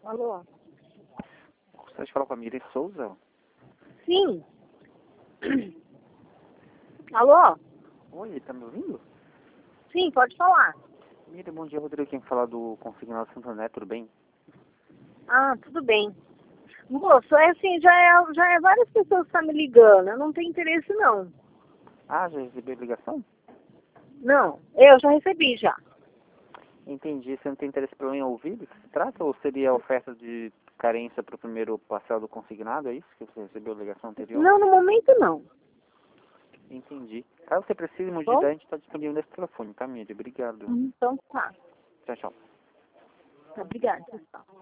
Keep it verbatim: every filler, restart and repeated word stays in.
Alô? Gostaria de falar com a Miriam Souza? Sim. Alô? Oi, tá me ouvindo? Sim, pode falar. Miriam, bom dia, Rodrigo. Quem fala do Consignado Santander, tudo bem? Ah, tudo bem. Moço, é assim, já é, já é várias pessoas que estão me ligando. Eu não tenho interesse, não. Ah, já recebeu a ligação? Não, eu já recebi já. Entendi. Você não tem interesse pelo em ouvir do que se trata? Ou seria a oferta de carência para o primeiro parcel do consignado? É isso que você recebeu a ligação anterior? Não, no momento não. Entendi. Caso você precise de Bom? a gente está disponível nesse telefone, tá, Miriam? Obrigado. Então tá. Tchau, tchau. Tá, obrigada, pessoal.